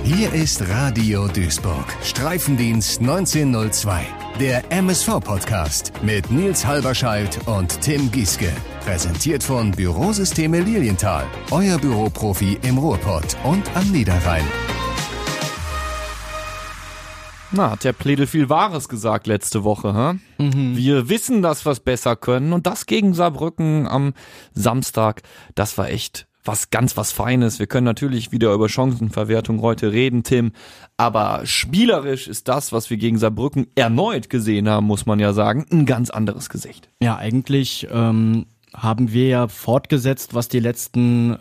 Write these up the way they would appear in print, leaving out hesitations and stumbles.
Hier ist Radio Duisburg, Streifendienst 1902, der MSV-Podcast mit Nils Halberscheidt und Tim Gieske. Präsentiert von Bürosysteme Lilienthal, euer Büroprofi im Ruhrpott und am Niederrhein. Na, hat der Pledel viel Wahres gesagt letzte Woche, hä? Wir wissen, dass wir es besser können und das gegen Saarbrücken am Samstag, das war echt was Feines. Wir können natürlich wieder über Chancenverwertung heute reden, Tim, aber spielerisch ist das, was wir gegen Saarbrücken erneut gesehen haben, muss man ja sagen, ein ganz anderes Gesicht. Ja, eigentlich haben wir ja fortgesetzt, was die letzten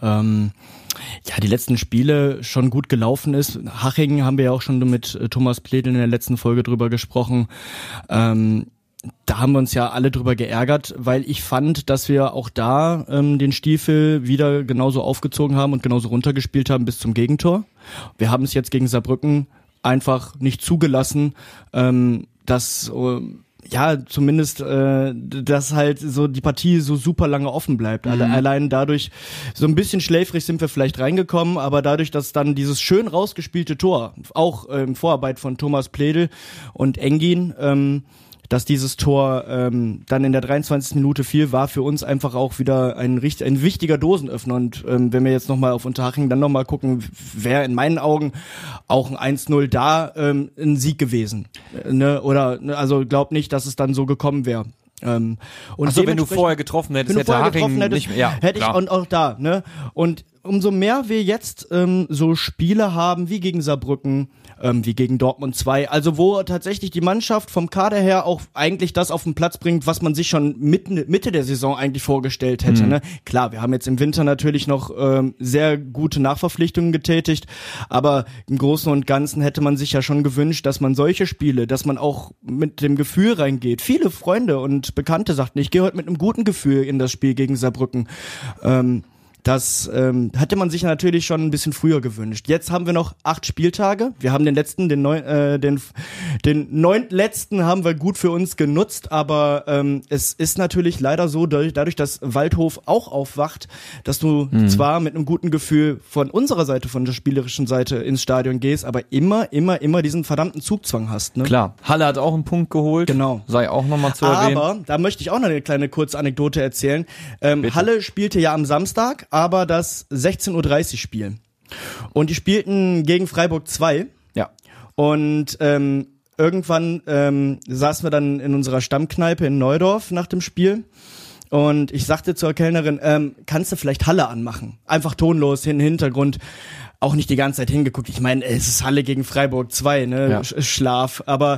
Spiele schon gut gelaufen ist. Haching haben wir ja auch schon mit Thomas Pledel in der letzten Folge drüber gesprochen. Da haben wir uns ja alle drüber geärgert, weil ich fand, dass wir auch da den Stiefel wieder genauso aufgezogen haben und genauso runtergespielt haben bis zum Gegentor. Wir haben es jetzt gegen Saarbrücken einfach nicht zugelassen, dass zumindest, dass halt so die Partie so super lange offen bleibt. Allein dadurch, so ein bisschen schläfrig sind wir vielleicht reingekommen, aber dadurch, dass dann dieses schön rausgespielte Tor, auch Vorarbeit von Thomas Pledel und Engin, dass dieses Tor dann in der 23. Minute fiel, war für uns einfach auch wieder ein wichtiger Dosenöffner. Und wenn wir jetzt nochmal auf Unterhaching dann nochmal gucken, wäre in meinen Augen auch ein 1-0 da ein Sieg gewesen. Also glaub nicht, dass es dann so gekommen wäre. Und also wenn du vorher getroffen hättest, hätte Haching nicht mehr. Ja, hätte ich und auch da. Ne? Und umso mehr wir jetzt so Spiele haben wie gegen Saarbrücken, wie gegen Dortmund 2, also wo tatsächlich die Mannschaft vom Kader her auch eigentlich das auf den Platz bringt, was man sich schon Mitte der Saison eigentlich vorgestellt hätte. Ne? Klar, wir haben jetzt im Winter natürlich noch sehr gute Nachverpflichtungen getätigt, aber im Großen und Ganzen hätte man sich ja schon gewünscht, dass man solche Spiele, dass man auch mit dem Gefühl reingeht. Viele Freunde und Bekannte sagten, ich gehe heute mit einem guten Gefühl in das Spiel gegen Saarbrücken. Das hatte man sich natürlich schon ein bisschen früher gewünscht. Jetzt haben wir noch 8 Spieltage. Wir haben den neuntletzten haben wir gut für uns genutzt, aber es ist natürlich leider so, dadurch, dass Waldhof auch aufwacht, dass du zwar mit einem guten Gefühl von unserer Seite, von der spielerischen Seite ins Stadion gehst, aber immer diesen verdammten Zugzwang hast. Ne? Klar, Halle hat auch einen Punkt geholt. Genau. Sei auch nochmal zu erwähnen. Aber da möchte ich auch noch eine kleine kurze Anekdote erzählen. Halle spielte ja am Samstag, aber das 16:30 Uhr Spiel. Und die spielten gegen Freiburg 2. Ja. Und irgendwann saßen wir dann in unserer Stammkneipe in Neudorf nach dem Spiel. Und ich sagte zur Kellnerin, kannst du vielleicht Halle anmachen? Einfach tonlos in den Hintergrund. Auch nicht die ganze Zeit hingeguckt. Ich meine, es ist Halle gegen Freiburg 2, ne? Ja. Schlaf. Aber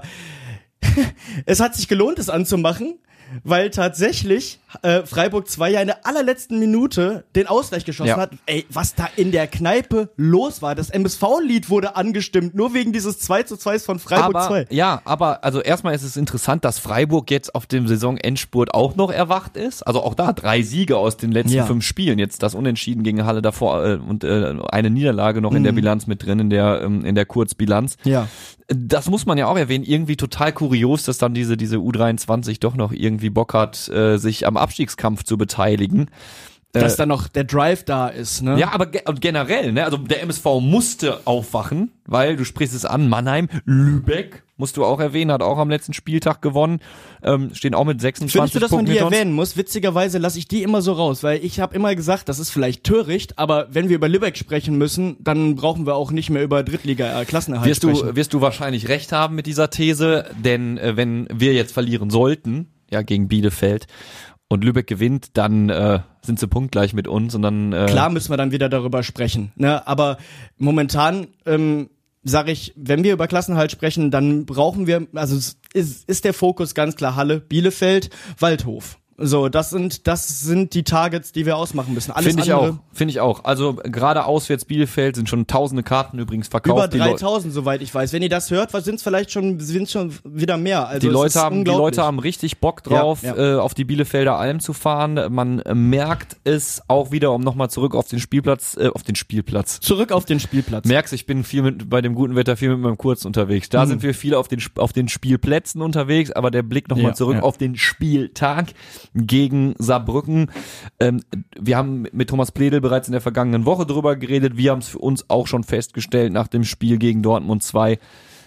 es hat sich gelohnt, es anzumachen. Weil tatsächlich Freiburg 2 ja in der allerletzten Minute den Ausgleich geschossen hat. Ey, was da in der Kneipe los war. Das MSV-Lied wurde angestimmt, nur wegen dieses 2:2 von Freiburg 2. Ja, aber also erstmal ist es interessant, dass Freiburg jetzt auf dem Saisonendspurt auch noch erwacht ist. Also auch da 3 Siege aus den letzten 5 Spielen. Jetzt das Unentschieden gegen Halle davor und eine Niederlage noch in der Bilanz mit drin, in der Kurzbilanz. Ja. Das muss man ja auch erwähnen, irgendwie total kurios, dass dann diese U23 doch noch irgendwie Bock hat, sich am Abstiegskampf zu beteiligen. Dass da noch der Drive da ist, ne? Ja, aber generell, ne? Also der MSV musste aufwachen, weil, du sprichst es an, Mannheim, Lübeck, musst du auch erwähnen, hat auch am letzten Spieltag gewonnen, stehen auch mit 26 Findest du, dass Punkten. Man die erwähnen muss? Witzigerweise lasse ich die immer so raus, weil ich habe immer gesagt, das ist vielleicht töricht, aber wenn wir über Lübeck sprechen müssen, dann brauchen wir auch nicht mehr über Drittliga-Klassenerhalt sprechen. Wirst du wahrscheinlich recht haben mit dieser These, denn wenn wir jetzt verlieren sollten, ja, gegen Bielefeld, und Lübeck gewinnt, dann sind sie punktgleich mit uns und dann klar müssen wir dann wieder darüber sprechen, ne? Aber momentan sage ich, wenn wir über Klassenerhalt sprechen, dann brauchen wir, also ist der Fokus ganz klar Halle, Bielefeld, Waldhof. So, das sind die Targets, die wir ausmachen müssen. Alles Finde ich auch. Also gerade auswärts Bielefeld sind schon tausende Karten übrigens verkauft. Über 3000, soweit ich weiß. Wenn ihr das hört, sind schon wieder mehr. Also die Leute haben richtig Bock drauf, auf die Bielefelder Alm zu fahren. Man merkt es auch wieder, um nochmal zurück auf den Spielplatz. Zurück auf den Spielplatz. Merkst, ich bin bei dem guten Wetter viel mit meinem Kurz unterwegs. Da sind wir viel auf den Spielplätzen unterwegs, aber der Blick nochmal zurück auf den Spieltag. gegen Saarbrücken. Wir haben mit Thomas Pledel bereits in der vergangenen Woche drüber geredet. Wir haben es für uns auch schon festgestellt nach dem Spiel gegen Dortmund 2.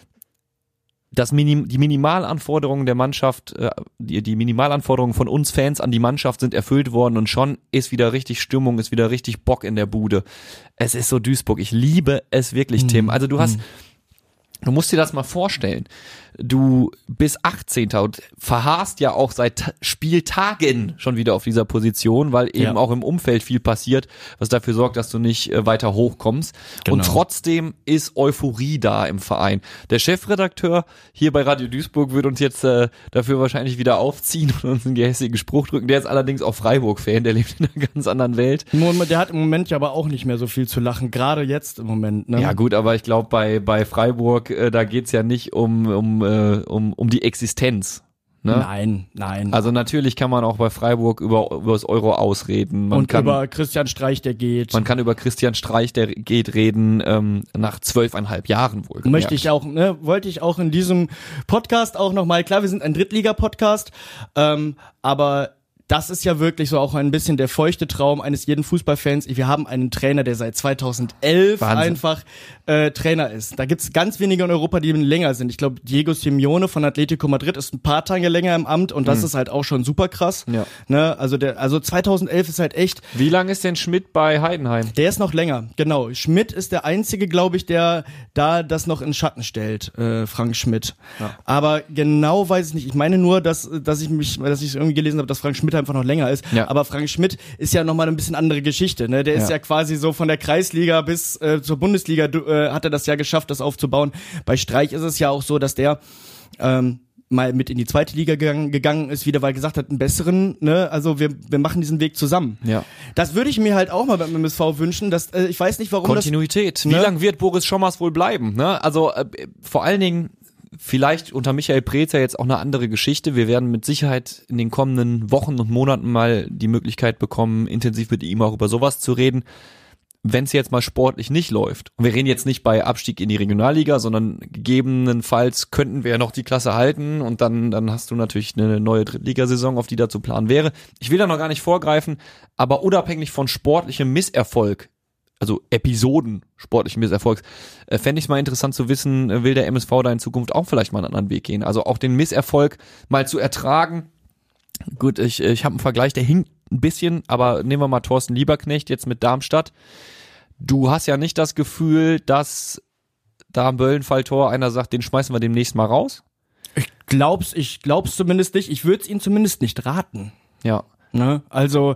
Die Minimalanforderungen der Mannschaft, die Minimalanforderungen von uns Fans an die Mannschaft sind erfüllt worden und schon ist wieder richtig Stimmung, ist wieder richtig Bock in der Bude. Es ist so Duisburg. Ich liebe es wirklich, Tim. Also du musst dir das mal vorstellen. Du bist 18. und verharrst ja auch seit Spieltagen schon wieder auf dieser Position, weil eben auch im Umfeld viel passiert, was dafür sorgt, dass du nicht weiter hochkommst. Genau. Und trotzdem ist Euphorie da im Verein. Der Chefredakteur hier bei Radio Duisburg wird uns jetzt dafür wahrscheinlich wieder aufziehen und uns einen gehässigen Spruch drücken. Der ist allerdings auch Freiburg-Fan, der lebt in einer ganz anderen Welt. Der hat im Moment ja aber auch nicht mehr so viel zu lachen, gerade jetzt im Moment. Ne? Ja gut, aber ich glaube bei Freiburg, da geht's ja nicht um die Existenz. Ne? Nein. Also natürlich kann man auch bei Freiburg über das Euro ausreden. Über Christian Streich, der geht. Man kann über Christian Streich, der geht, reden, nach 12,5 Jahren wohl. Wollte ich auch in diesem Podcast auch nochmal, klar, wir sind ein Drittliga-Podcast, aber das ist ja wirklich so auch ein bisschen der feuchte Traum eines jeden Fußballfans. Wir haben einen Trainer, der seit 2011 einfach Trainer ist. Da gibt's ganz wenige in Europa, die länger sind. Ich glaube, Diego Simeone von Atletico Madrid ist ein paar Tage länger im Amt und das ist halt auch schon super krass. Ja. Ne? Also 2011 ist halt echt. Wie lange ist denn Schmidt bei Heidenheim? Der ist noch länger, genau. Schmidt ist der einzige, glaube ich, der da das noch in Schatten stellt, Frank Schmidt. Ja. Aber genau weiß ich nicht. Ich meine nur, dass ich irgendwie gelesen habe, dass Frank Schmidt einfach noch länger ist. Ja. Aber Frank Schmidt ist ja nochmal ein bisschen andere Geschichte. Ne? Der ist ja quasi so von der Kreisliga bis zur Bundesliga hat er das ja geschafft, das aufzubauen. Bei Streich ist es ja auch so, dass der mal mit in die zweite Liga gegangen ist, wieder, weil er gesagt hat, einen besseren, ne, also wir machen diesen Weg zusammen. Ja. Das würde ich mir halt auch mal beim MSV wünschen, dass ich weiß nicht, warum Kontinuität. Wie lange wird Boris Schommers wohl bleiben, ne? Also vor allen Dingen vielleicht unter Michael Preetz ja jetzt auch eine andere Geschichte. Wir werden mit Sicherheit in den kommenden Wochen und Monaten mal die Möglichkeit bekommen, intensiv mit ihm auch über sowas zu reden. Wenn es jetzt mal sportlich nicht läuft, und wir reden jetzt nicht bei Abstieg in die Regionalliga, sondern gegebenenfalls könnten wir ja noch die Klasse halten und dann hast du natürlich eine neue Drittligasaison, auf die da zu planen wäre. Ich will da noch gar nicht vorgreifen, aber unabhängig von sportlichem Misserfolg, also Episoden sportlichen Misserfolgs, fände ich es mal interessant zu wissen, will der MSV da in Zukunft auch vielleicht mal einen anderen Weg gehen? Also auch den Misserfolg mal zu ertragen. Gut, ich habe einen Vergleich, der hinkt ein bisschen, aber nehmen wir mal Thorsten Lieberknecht jetzt mit Darmstadt. Du hast ja nicht das Gefühl, dass da am Böllenfalltor einer sagt, den schmeißen wir demnächst mal raus? Ich glaub's zumindest nicht. Ich würde es ihnen zumindest nicht raten. Ja. Ne? Also,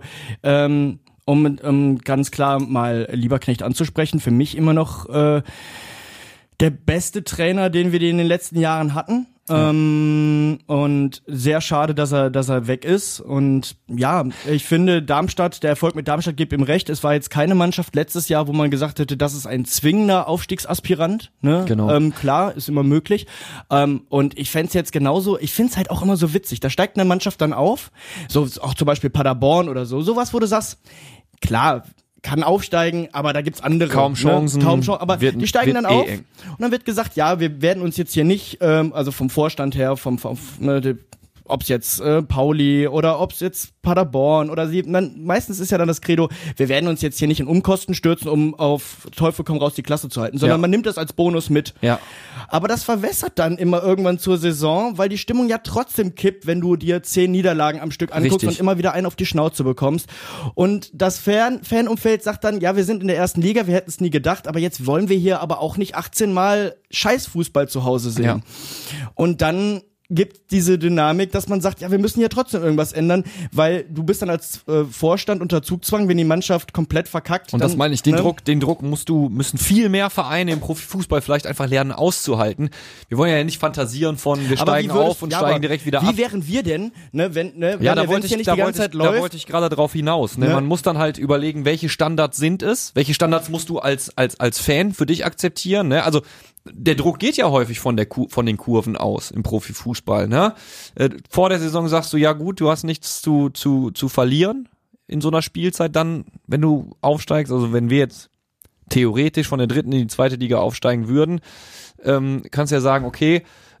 um ganz klar mal Lieberknecht anzusprechen, für mich immer noch der beste Trainer, den wir in den letzten Jahren hatten. Ja. Und sehr schade, dass er weg ist. Und ja, ich finde, der Erfolg mit Darmstadt gibt ihm recht. Es war jetzt keine Mannschaft letztes Jahr, wo man gesagt hätte, das ist ein zwingender Aufstiegsaspirant. Ne? Genau. Klar, ist immer möglich. Und ich fänd's jetzt genauso, ich find's halt auch immer so witzig. Da steigt eine Mannschaft dann auf, so auch zum Beispiel Paderborn oder sowas, wo du sagst, klar, kann aufsteigen, aber da gibt's andere. Kaum Chancen. Aber die steigen dann auf. Und dann wird gesagt, ja, wir werden uns jetzt hier nicht, also vom Vorstand her, ob's jetzt Pauli oder ob's jetzt Paderborn oder meistens ist ja dann das Credo, wir werden uns jetzt hier nicht in Umkosten stürzen, um auf Teufel komm raus die Klasse zu halten, sondern man nimmt das als Bonus mit. Ja. Aber das verwässert dann immer irgendwann zur Saison, weil die Stimmung ja trotzdem kippt, wenn du dir 10 Niederlagen am Stück anguckst. Richtig. Und immer wieder einen auf die Schnauze bekommst. Und das Fanumfeld sagt dann, ja, wir sind in der ersten Liga, wir hätten es nie gedacht, aber jetzt wollen wir hier aber auch nicht 18 Mal Scheißfußball zu Hause sehen. Ja. Und dann gibt diese Dynamik, dass man sagt, ja, wir müssen hier trotzdem irgendwas ändern, weil du bist dann als Vorstand unter Zugzwang, wenn die Mannschaft komplett verkackt. Und dann, das meine ich, den Druck müssen viel mehr Vereine im Profifußball vielleicht einfach lernen auszuhalten. Wir wollen ja nicht fantasieren von, wir steigen auf und steigen direkt wieder ab. Wie wären wir denn, da wollte ich gerade drauf hinaus. Ne? Man muss dann halt überlegen, welche Standards sind es, welche Standards musst du als Fan für dich akzeptieren, ne? Also der Druck geht ja häufig von den Kurven aus im Profifußball, ne? Vor der Saison sagst du, ja gut, du hast nichts zu verlieren in so einer Spielzeit dann, wenn du aufsteigst, also wenn wir jetzt theoretisch von der dritten in die zweite Liga aufsteigen würden, kannst du ja sagen, okay,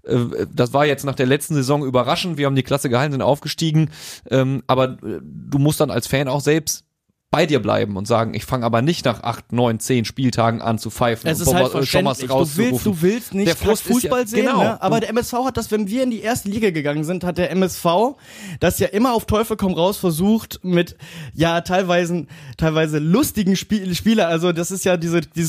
das war jetzt nach der letzten Saison überraschend, wir haben die Klasse gehalten, sind aufgestiegen, aber du musst dann als Fan auch selbst bei dir bleiben und sagen, ich fange aber nicht nach 8, 9, 10 Spieltagen an zu pfeifen. Es ist halt verständlich. Du willst nicht der Frust Fußball ja, sehen, genau. Ne? Aber der MSV hat das, wenn wir in die erste Liga gegangen sind, hat der MSV das ja immer auf Teufel komm raus versucht mit ja teilweise lustigen Spieler. Also das ist ja dieses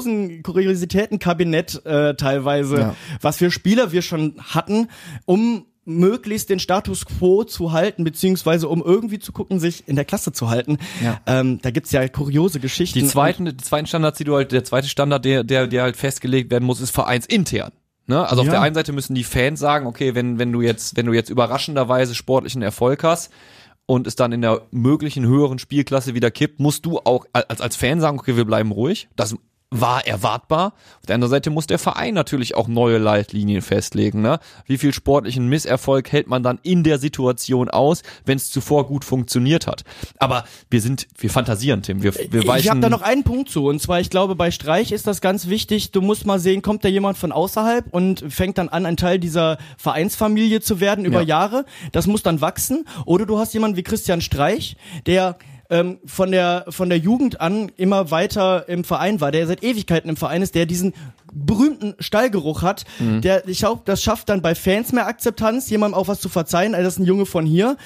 Kuriositätenkabinett teilweise, was für Spieler wir schon hatten, um möglichst den Status quo zu halten, beziehungsweise um irgendwie zu gucken, sich in der Klasse zu halten. Ja. Da gibt's ja kuriose Geschichten. Die zweiten Standards, der zweite Standard, der halt festgelegt werden muss, ist vereinsintern. Ne? Also auf der einen Seite müssen die Fans sagen, okay, wenn du jetzt überraschenderweise sportlichen Erfolg hast und es dann in der möglichen höheren Spielklasse wieder kippt, musst du auch als Fan sagen, okay, wir bleiben ruhig. Das war erwartbar. Auf der anderen Seite muss der Verein natürlich auch neue Leitlinien festlegen. Ne? Wie viel sportlichen Misserfolg hält man dann in der Situation aus, wenn es zuvor gut funktioniert hat? Aber wir fantasieren, Tim. Wir weichen. Ich habe da noch einen Punkt zu. Und zwar, ich glaube, bei Streich ist das ganz wichtig. Du musst mal sehen, kommt da jemand von außerhalb und fängt dann an, ein Teil dieser Vereinsfamilie zu werden über Jahre. Das muss dann wachsen. Oder du hast jemanden wie Christian Streich, der von der Jugend an immer weiter im Verein war, der seit Ewigkeiten im Verein ist, der diesen berühmten Stallgeruch hat, ich glaube, das schafft dann bei Fans mehr Akzeptanz, jemandem auch was zu verzeihen, das ist ein Junge von hier.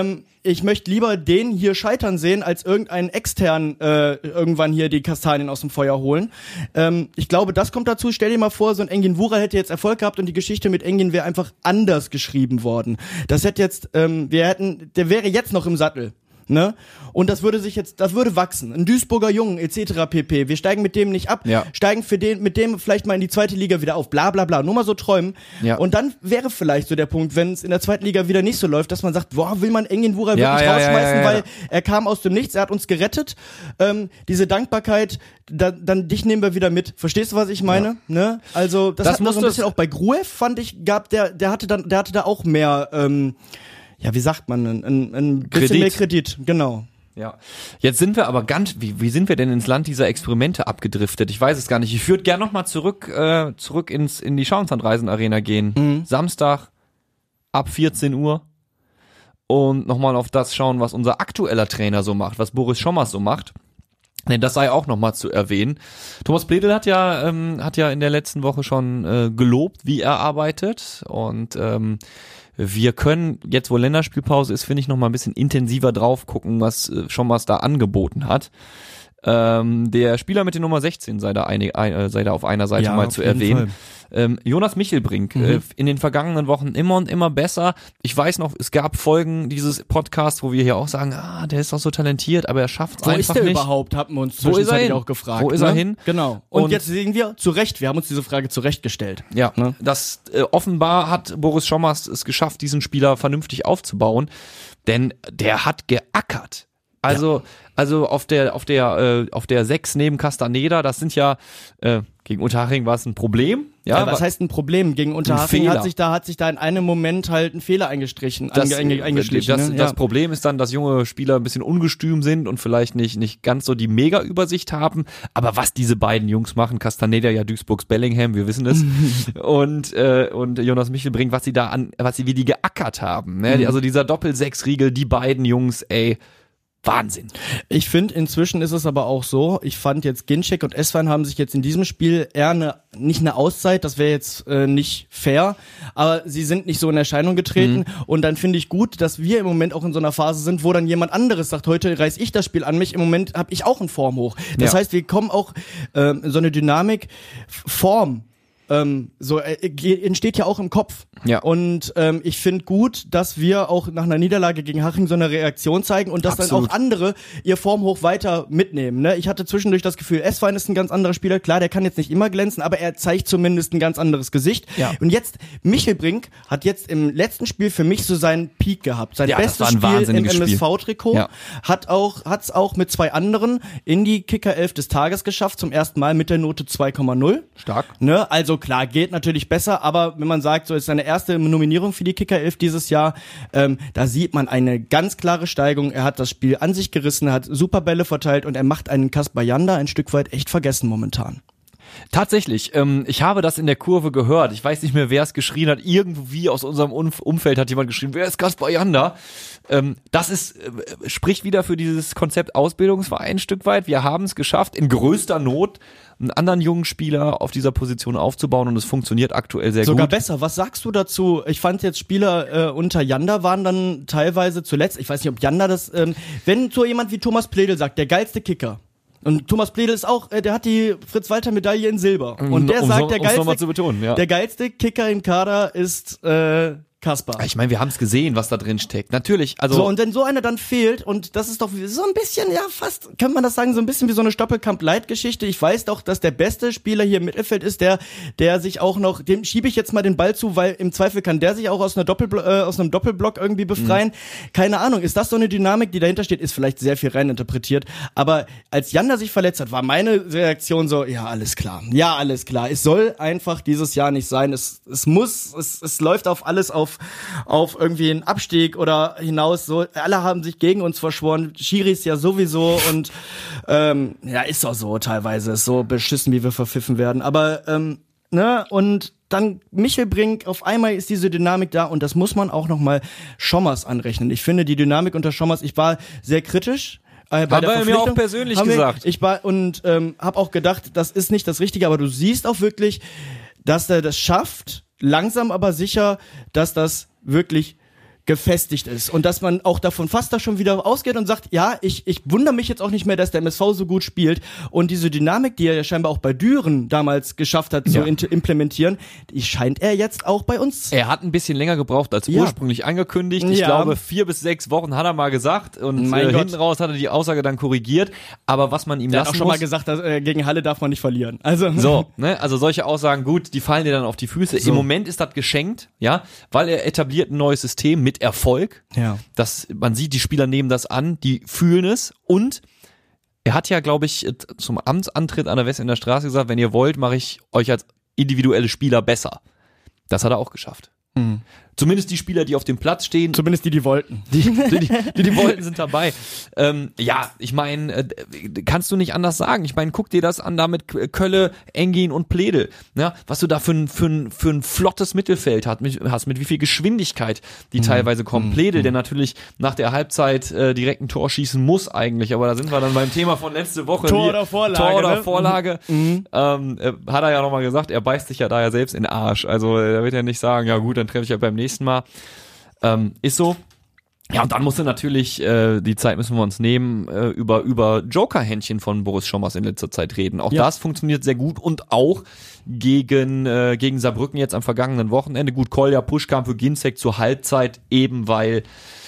Ich möchte lieber den hier scheitern sehen, als irgendeinen externen irgendwann hier die Kastanien aus dem Feuer holen. Ich glaube, das kommt dazu. Stell dir mal vor, so ein Engin Wura hätte jetzt Erfolg gehabt und die Geschichte mit Engin wäre einfach anders geschrieben worden. Das hätte jetzt, der wäre jetzt noch im Sattel. Ne? Und das würde wachsen. Ein Duisburger Jungen etc. pp. Wir steigen mit dem nicht ab, steigen mit dem vielleicht mal in die zweite Liga wieder auf, bla bla bla, nur mal so träumen. Ja. Und dann wäre vielleicht so der Punkt, wenn es in der zweiten Liga wieder nicht so läuft, dass man sagt, boah, will man Engin Wura wirklich rausschmeißen, weil er kam aus dem Nichts, er hat uns gerettet. Diese Dankbarkeit, dann dich nehmen wir wieder mit. Verstehst du, was ich meine? Ja. Ne? Also das hat man so ein bisschen auch bei Gruev, fand ich, der hatte da auch mehr wie sagt man, ein bisschen mehr Kredit, genau. Ja. Jetzt sind wir aber wie sind wir denn ins Land dieser Experimente abgedriftet? Ich weiß es gar nicht. Ich würde gerne nochmal zurück in die Schauenslandreisen-Arena gehen. Samstag ab 14 Uhr und nochmal auf das schauen, was unser aktueller Trainer so macht, was Boris Schommers so macht. Denn das sei auch nochmal zu erwähnen. Thomas Pledl hat ja in der letzten Woche schon gelobt, wie er arbeitet, und wir können jetzt, wo Länderspielpause ist, finde ich, noch mal ein bisschen intensiver drauf gucken, was Schommers da angeboten hat. Der Spieler mit der Nummer 16 sei da auf einer Seite mal zu erwähnen. Jonas Michelbrink, in den vergangenen Wochen immer und immer besser. Ich weiß noch, es gab Folgen dieses Podcasts, wo wir hier auch sagen, der ist doch so talentiert, aber er schafft es einfach nicht. Wo ist der überhaupt, haben wir uns zwischenzeitlich auch gefragt. Wo ist er hin? Genau. Und jetzt sehen wir, wir haben uns diese Frage zurechtgestellt. Ja, ne? Das offenbar hat Boris Schommers es geschafft, diesen Spieler vernünftig aufzubauen, denn der hat geackert. Also auf der 6 neben Castaneda, das sind ja gegen Unterhaching war es ein Problem. Ja, was heißt ein Problem? Gegen Unterhaching hat sich da in einem Moment halt ein Fehler eingeschlichen. Das Problem ist dann, dass junge Spieler ein bisschen ungestüm sind und vielleicht nicht ganz so die Mega-Übersicht haben. Aber was diese beiden Jungs machen, Castaneda, ja Duisburgs Bellingham, wir wissen es, und Jonas Michelbrink, wie die geackert haben. Ne? Also dieser Doppel-6-Riegel, die beiden Jungs, Wahnsinn. Ich finde, inzwischen ist es aber auch so, ich fand jetzt Ginczek und Eswein haben sich jetzt in diesem Spiel eher nicht eine Auszeit, das wäre jetzt nicht fair, aber sie sind nicht so in Erscheinung getreten und dann finde ich gut, dass wir im Moment auch in so einer Phase sind, wo dann jemand anderes sagt, heute reiß ich das Spiel an mich, im Moment habe ich auch einen Formhoch. Das heißt, wir kommen auch so eine Dynamik, Form, entsteht ja auch im Kopf. Ja. Und ich finde gut, dass wir auch nach einer Niederlage gegen Haching so eine Reaktion zeigen und dass dann auch andere ihr Formhoch weiter mitnehmen. Ne? Ich hatte zwischendurch das Gefühl, Eswein ist ein ganz anderer Spieler. Klar, der kann jetzt nicht immer glänzen, aber er zeigt zumindest ein ganz anderes Gesicht. Ja. Und jetzt, Michelbrink hat jetzt im letzten Spiel für mich so seinen Peak gehabt. Sein bestes Spiel im MSV-Trikot. Ja. Hat's auch mit 2 anderen in die Kicker-11 des Tages geschafft, zum ersten Mal mit der Note 2,0. Stark. Ne? Also klar, geht natürlich besser, aber wenn man sagt, so ist seine erste Nominierung für die Kicker-11 dieses Jahr, da sieht man eine ganz klare Steigung. Er hat das Spiel an sich gerissen, er hat super Bälle verteilt und er macht einen Kaspar Janda ein Stück weit echt vergessen momentan. Tatsächlich, ich habe das in der Kurve gehört. Ich weiß nicht mehr, wer es geschrien hat. Irgendwie aus unserem Umfeld hat jemand geschrien, wer ist Kaspar Janda? Das spricht wieder für dieses Konzept Ausbildungsverein ein Stück weit. Wir haben es geschafft, in größter Not einen anderen jungen Spieler auf dieser Position aufzubauen und es funktioniert aktuell sehr Sogar gut. besser. Was sagst du dazu? Ich fand jetzt Spieler unter Janda waren dann teilweise zuletzt, ich weiß nicht, ob Janda das, wenn so jemand wie Thomas Pledel sagt, der geilste Kicker. Und Thomas Pledel ist auch, der hat die Fritz-Walter-Medaille in Silber. Und der sagt, der geilste Kicker im Kader ist Kaspar. Ich meine, wir haben es gesehen, was da drin steckt. Natürlich, also. So, und wenn so einer dann fehlt, und das ist doch so ein bisschen, ja, fast, kann man das sagen, so ein bisschen wie so eine Stoppelkamp-Light-Geschichte. Ich weiß doch, dass der beste Spieler hier im Mittelfeld ist, der sich auch noch, dem schiebe ich jetzt mal den Ball zu, weil im Zweifel kann der sich auch aus einem Doppelblock irgendwie befreien. Keine Ahnung, ist das so eine Dynamik, die dahinter steht, ist vielleicht sehr viel reininterpretiert. Aber als Janda sich verletzt hat, war meine Reaktion so, ja, alles klar. Es soll einfach dieses Jahr nicht sein. Es läuft auf alles auf irgendwie einen Abstieg oder hinaus, so, alle haben sich gegen uns verschworen, Schiris ja sowieso und ist doch so teilweise, ist so beschissen, wie wir verpfiffen werden, aber und dann Michel Brink, auf einmal ist diese Dynamik da und das muss man auch nochmal Schommers anrechnen. Ich finde die Dynamik unter Schommers, ich war sehr kritisch, bei der Verpflichtung, mir auch persönlich gesagt. Ich war und habe auch gedacht, das ist nicht das Richtige, aber du siehst auch wirklich, dass er das schafft, langsam aber sicher, dass das wirklich gefestigt ist und dass man auch davon fast da schon wieder ausgeht und sagt, ja, ich wundere mich jetzt auch nicht mehr, dass der MSV so gut spielt und diese Dynamik, die er ja scheinbar auch bei Düren damals geschafft hat zu implementieren, die scheint er jetzt auch bei uns. Er hat ein bisschen länger gebraucht als ursprünglich angekündigt. Ich glaube, 4 bis 6 Wochen hat er mal gesagt und hinten raus hat er die Aussage dann korrigiert, aber was man ihm der lassen hat auch schon muss, mal gesagt, dass, gegen Halle darf man nicht verlieren. Also solche Aussagen, gut, die fallen dir dann auf die Füße. So. Im Moment ist das geschenkt, ja, weil er etabliert ein neues System mit Erfolg. Ja. Man sieht, die Spieler nehmen das an, die fühlen es und er hat ja, glaube ich, zum Amtsantritt an der West in der Straße gesagt, wenn ihr wollt, mache ich euch als individuelle Spieler besser. Das hat er auch geschafft. Mhm. Zumindest die Spieler, die auf dem Platz stehen. Zumindest die wollten. Die wollten, sind dabei. Ich meine, kannst du nicht anders sagen. Ich meine, guck dir das an, da mit Kölle, Engin und Pledel. Ja, was du da für ein flottes Mittelfeld hast, mit wie viel Geschwindigkeit die teilweise kommen. Pledel, der natürlich nach der Halbzeit direkt ein Tor schießen muss eigentlich, aber da sind wir dann beim Thema von letzte Woche. Tor oder Vorlage. Hat er ja nochmal gesagt, er beißt sich ja da ja selbst in den Arsch. Also er wird ja nicht sagen, ja gut, dann treffe ich ja beim nächsten Mal. Ist so. Ja, und dann musste natürlich, die Zeit müssen wir uns nehmen, über Joker-Händchen von Boris Schommers in letzter Zeit reden. Auch das funktioniert sehr gut und auch gegen Saarbrücken jetzt am vergangenen Wochenende. Gut, Kolja Pusch kam für Ginzek zur Halbzeit, eben weil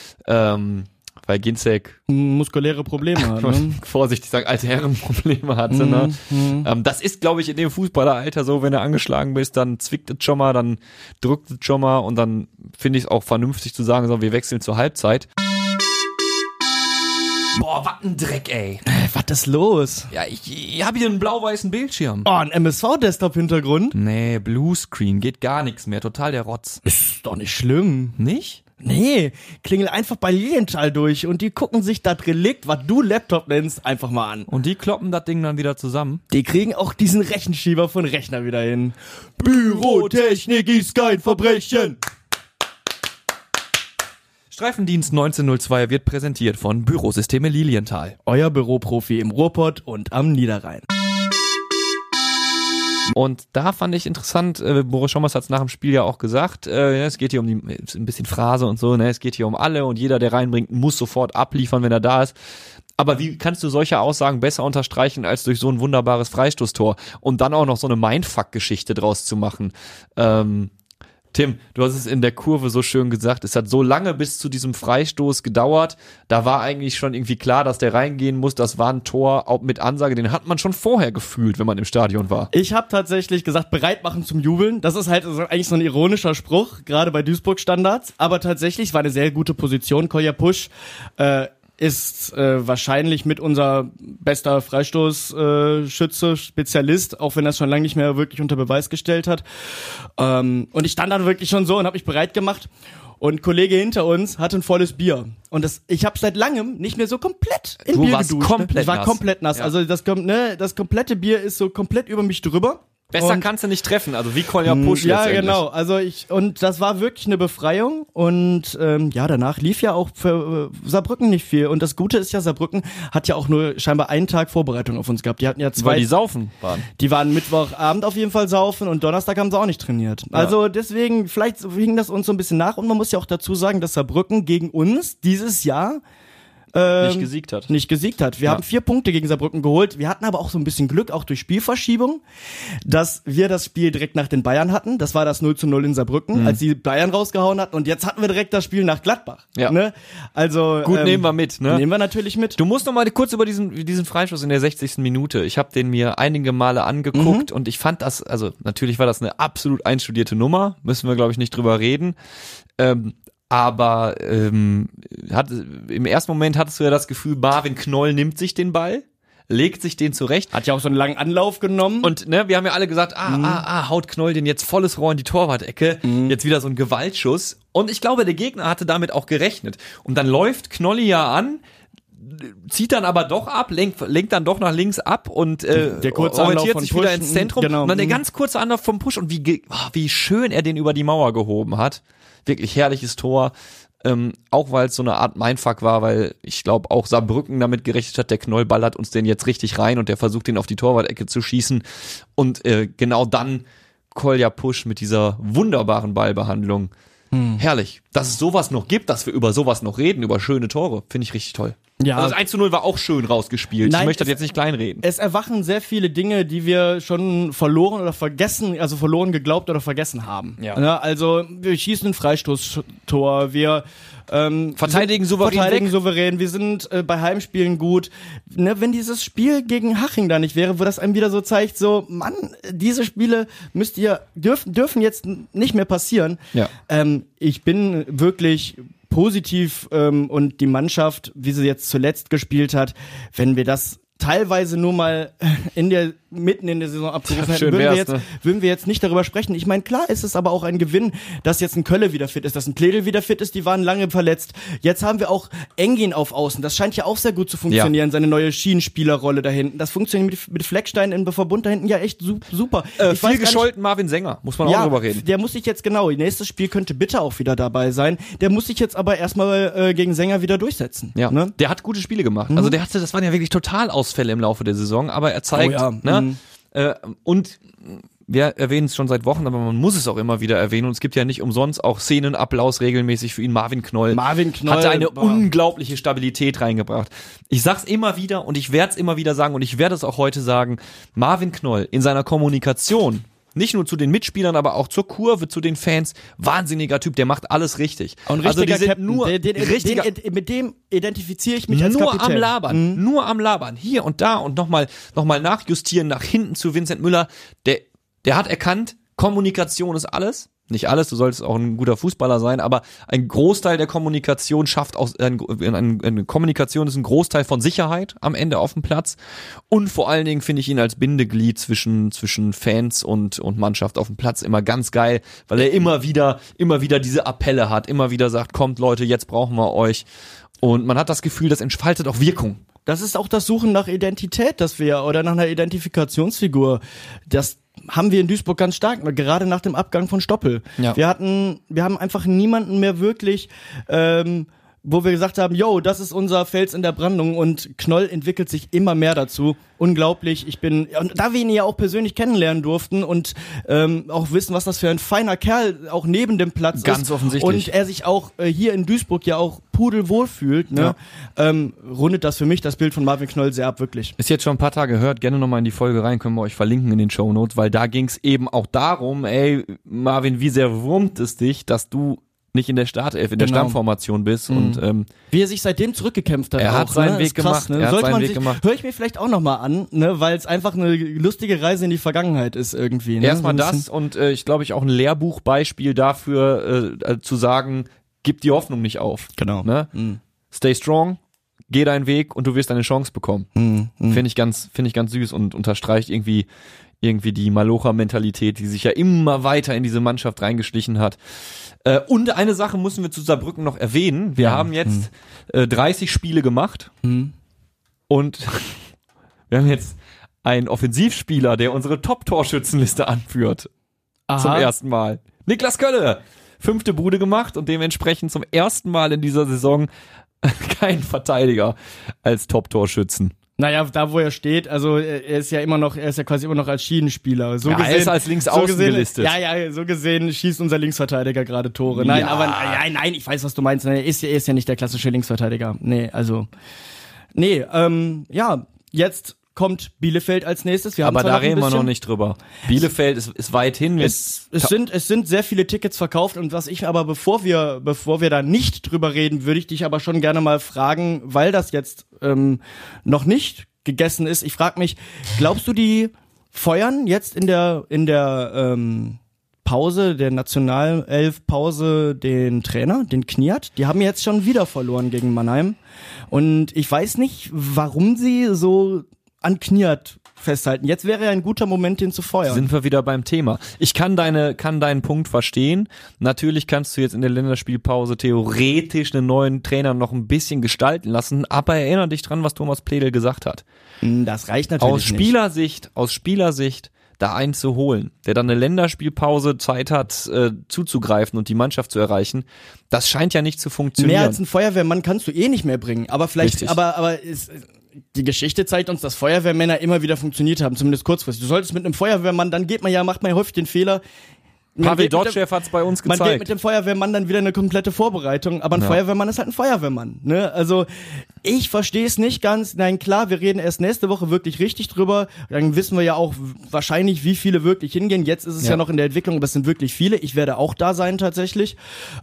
Ginzek muskuläre Probleme hat, ne? Vorsichtig sagen, alte Herrenprobleme hatte, ne? Das ist, glaube ich, in dem Fußballeralter so, wenn du angeschlagen bist, dann zwickt es schon mal, dann drückt es schon mal und dann finde ich es auch vernünftig zu sagen, so, wir wechseln zur Halbzeit. Boah, was ein Dreck, ey. Was ist los? Ja, ich habe hier einen blau-weißen Bildschirm. Oh, ein MSV-Desktop-Hintergrund? Nee, Bluescreen, geht gar nichts mehr, total der Rotz. Ist doch nicht schlimm. Nicht? Nee, klingel einfach bei Lilienthal durch und die gucken sich das Relikt, was du Laptop nennst, einfach mal an. Und die kloppen das Ding dann wieder zusammen? Die kriegen auch diesen Rechenschieber von Rechner wieder hin. Bürotechnik ist kein Verbrechen. Streifendienst 1902 wird präsentiert von Bürosysteme Lilienthal. Euer Büroprofi im Ruhrpott und am Niederrhein. Und da fand ich interessant, Boris Schommers hat es nach dem Spiel ja auch gesagt, es geht hier um ein bisschen Phrase und so, ne, es geht hier um alle und jeder, der reinbringt, muss sofort abliefern, wenn er da ist. Aber wie kannst du solche Aussagen besser unterstreichen, als durch so ein wunderbares Freistoßtor und dann auch noch so eine Mindfuck-Geschichte draus zu machen? Tim, du hast es in der Kurve so schön gesagt, es hat so lange bis zu diesem Freistoß gedauert, da war eigentlich schon irgendwie klar, dass der reingehen muss, das war ein Tor auch mit Ansage, den hat man schon vorher gefühlt, wenn man im Stadion war. Ich habe tatsächlich gesagt, bereit machen zum Jubeln, das ist halt eigentlich so ein ironischer Spruch, gerade bei Duisburg-Standards, aber tatsächlich, es war eine sehr gute Position, Kolja Pusch, ist wahrscheinlich mit unser bester Freistoßschütze, Spezialist, auch wenn er es schon lange nicht mehr wirklich unter Beweis gestellt hat. Und ich stand dann wirklich schon so und habe mich bereit gemacht. Und ein Kollege hinter uns hatte ein volles Bier. Und ich habe seit langem nicht mehr so komplett in Bier geduscht. Ich war komplett nass. Ja. Also das komplette Bier ist so komplett über mich drüber. Besser kannst du nicht treffen, also wie Kolja Pusch ja, genau. Also und das war wirklich eine Befreiung und danach lief ja auch für Saarbrücken nicht viel. Und das Gute ist ja, Saarbrücken hat ja auch nur scheinbar einen Tag Vorbereitung auf uns gehabt. Die hatten ja 2. Weil die saufen waren. Die waren Mittwochabend auf jeden Fall saufen und Donnerstag haben sie auch nicht trainiert. Ja. Also deswegen, vielleicht hing das uns so ein bisschen nach und man muss ja auch dazu sagen, dass Saarbrücken gegen uns dieses Jahr nicht gesiegt hat. Wir haben 4 Punkte gegen Saarbrücken geholt. Wir hatten aber auch so ein bisschen Glück, auch durch Spielverschiebung, dass wir das Spiel direkt nach den Bayern hatten. Das war das 0:0 in Saarbrücken, als die Bayern rausgehauen hatten. Und jetzt hatten wir direkt das Spiel nach Gladbach. Ja. Ne? Also gut, nehmen wir mit. Ne? Nehmen wir natürlich mit. Du musst noch mal kurz über diesen Freistoß in der 60. Minute. Ich habe den mir einige Male angeguckt und ich fand das, also natürlich war das eine absolut einstudierte Nummer. Müssen wir, glaube ich, nicht drüber reden. Aber im ersten Moment hattest du ja das Gefühl, Marvin Knoll nimmt sich den Ball, legt sich den zurecht. Hat ja auch so einen langen Anlauf genommen. Und wir haben ja alle gesagt, haut Knoll den jetzt volles Rohr in die Torwart-Ecke. Jetzt wieder so ein Gewaltschuss. Und ich glaube, der Gegner hatte damit auch gerechnet. Und dann läuft Knolli ja an, zieht dann aber doch ab, lenkt dann doch nach links ab und der kurze orientiert sich wieder ins Zentrum. Genau. Und dann der ganz kurze Anlauf vom Push und wie schön er den über die Mauer gehoben hat. Wirklich herrliches Tor, auch weil es so eine Art Mindfuck war, weil ich glaube auch Saarbrücken damit gerechnet hat, der Knoll ballert uns den jetzt richtig rein und der versucht den auf die Torwart-Ecke zu schießen und genau dann Kolja Pusch mit dieser wunderbaren Ballbehandlung. Herrlich, dass es sowas noch gibt, dass wir über sowas noch reden, über schöne Tore, finde ich richtig toll. Ja. Also das 1:0 war auch schön rausgespielt. Nein, ich möchte das jetzt nicht kleinreden. Es erwachen sehr viele Dinge, die wir schon verloren geglaubt oder vergessen haben. Ja. Also wir schießen ein Freistoßtor, wir verteidigen souverän, wir sind bei Heimspielen gut. Ne, wenn dieses Spiel gegen Haching da nicht wäre, wo das einem wieder so zeigt, so, Mann, diese Spiele dürfen jetzt nicht mehr passieren. Ja. Ich bin wirklich positiv und die Mannschaft, wie sie jetzt zuletzt gespielt hat, wenn wir das teilweise nur mal mitten in der Saison abgerufen hätten, würden wir jetzt nicht darüber sprechen. Ich meine, klar ist es aber auch ein Gewinn, dass jetzt ein Kölle wieder fit ist, dass ein Pledel wieder fit ist, die waren lange verletzt. Jetzt haben wir auch Engin auf Außen, das scheint ja auch sehr gut zu funktionieren, seine neue Schienenspielerrolle da hinten. Das funktioniert mit Fleckstein im Verbund da hinten ja echt super. Viel gescholten Marvin Sänger, muss man auch drüber reden. Der muss sich jetzt, nächstes Spiel könnte Bitter auch wieder dabei sein, der muss sich jetzt aber erstmal gegen Sänger wieder durchsetzen. Ja, ne? Der hat gute Spiele gemacht. Also das waren ja wirklich Totalausfälle im Laufe der Saison, aber er zeigt, und wir erwähnen es schon seit Wochen, aber man muss es auch immer wieder erwähnen und es gibt ja nicht umsonst auch Szenenapplaus regelmäßig für ihn. Marvin Knoll hatte eine unglaubliche Stabilität reingebracht. Ich sag's immer wieder und ich werde es immer wieder sagen und ich werde es auch heute sagen, Marvin Knoll in seiner Kommunikation, nicht nur zu den Mitspielern, aber auch zur Kurve, zu den Fans. Wahnsinniger Typ, der macht alles richtig. Und also die sind nur mit dem identifiziere ich mich als Kapitän. Nur am Labern. Hier und da und nochmal nachjustieren, nach hinten zu Vincent Müller. Der hat erkannt, Kommunikation ist alles. Nicht alles, du solltest auch ein guter Fußballer sein, aber ein Großteil der Kommunikation schafft auch, eine Kommunikation ist ein Großteil von Sicherheit am Ende auf dem Platz und vor allen Dingen finde ich ihn als Bindeglied zwischen Fans und Mannschaft auf dem Platz immer ganz geil, weil er immer wieder diese Appelle hat, immer wieder sagt, kommt Leute, jetzt brauchen wir euch und man hat das Gefühl, das entfaltet auch Wirkung. Das ist auch das Suchen nach Identität, oder nach einer Identifikationsfigur, das haben wir in Duisburg ganz stark, gerade nach dem Abgang von Stoppel. Ja. Wir haben einfach niemanden mehr wirklich, wo wir gesagt haben, das ist unser Fels in der Brandung und Knoll entwickelt sich immer mehr dazu. Unglaublich. Und da wir ihn ja auch persönlich kennenlernen durften und auch wissen, was das für ein feiner Kerl auch neben dem Platz ist. Ganz offensichtlich. Und er sich auch hier in Duisburg ja auch pudelwohl fühlt, ne? Ja. Rundet das für mich das Bild von Marvin Knoll sehr ab, wirklich. Ist jetzt schon ein paar Tage gehört, gerne nochmal in die Folge rein, können wir euch verlinken in den Shownotes, weil da ging es eben auch darum, Marvin, wie sehr wurmt es dich, dass du nicht in der Startelf, in der Stammformation bist und wie er sich seitdem zurückgekämpft hat. Er hat seinen Weg gemacht. Höre ich mir vielleicht auch nochmal an, ne, weil es einfach eine lustige Reise in die Vergangenheit ist irgendwie. Ne? Erstmal das und ich glaube auch ein Lehrbuchbeispiel dafür zu sagen, gib die Hoffnung nicht auf. Genau. Ne? Stay strong, geh deinen Weg und du wirst eine Chance bekommen. Finde ich ganz süß und unterstreicht irgendwie die Malocha-Mentalität, die sich ja immer weiter in diese Mannschaft reingeschlichen hat. Und eine Sache müssen wir zu Saarbrücken noch erwähnen. Wir haben jetzt 30 Spiele gemacht und wir haben jetzt einen Offensivspieler, der unsere Top-Torschützenliste anführt. Zum ersten Mal. Niklas Kölle. 5. Bude gemacht und dementsprechend zum ersten Mal in dieser Saison kein Verteidiger als Top-Torschützen. Naja, da wo er steht, also er ist ja quasi immer noch als Schienenspieler. So gesehen, er ist als Linksaußen gelistet. Ja, so gesehen schießt unser Linksverteidiger gerade Tore. Nein, ich weiß, was du meinst. Er ist ja nicht der klassische Linksverteidiger. Jetzt kommt Bielefeld als nächstes. Aber da reden wir noch nicht drüber. Bielefeld ist weit hin. Es sind sehr viele Tickets verkauft und was ich aber, bevor wir da nicht drüber reden, würde ich dich aber schon gerne mal fragen, weil das jetzt noch nicht gegessen ist. Ich frage mich, glaubst du, die feuern jetzt in der Pause, der Nationalelf-Pause, den Trainer, den Kniat? Die haben jetzt schon wieder verloren gegen Mannheim und ich weiß nicht, warum sie so an Kniat festhalten. Jetzt wäre ja ein guter Moment, den zu feuern. Sind wir wieder beim Thema. Ich kann deinen Punkt verstehen. Natürlich kannst du jetzt in der Länderspielpause theoretisch einen neuen Trainer noch ein bisschen gestalten lassen, aber erinnere dich dran, was Thomas Pledel gesagt hat. Das reicht natürlich nicht. Aus Spielersicht da einen zu holen, der dann eine Länderspielpause Zeit hat, zuzugreifen und die Mannschaft zu erreichen, das scheint ja nicht zu funktionieren. Mehr als ein Feuerwehrmann kannst du nicht mehr bringen, aber vielleicht, die Geschichte zeigt uns, dass Feuerwehrmänner immer wieder funktioniert haben, zumindest kurzfristig. Du solltest mit einem Feuerwehrmann, dann macht man ja häufig den Fehler. Pavel Dotschew hat's bei uns gezeigt. Man geht mit dem Feuerwehrmann dann wieder eine komplette Vorbereitung, aber ein Feuerwehrmann ist halt ein Feuerwehrmann, ne? Also, ich verstehe es nicht ganz. Nein, klar, wir reden erst nächste Woche wirklich richtig drüber. Dann wissen wir ja auch wahrscheinlich, wie viele wirklich hingehen. Jetzt ist es ja noch in der Entwicklung, aber es sind wirklich viele. Ich werde auch da sein tatsächlich.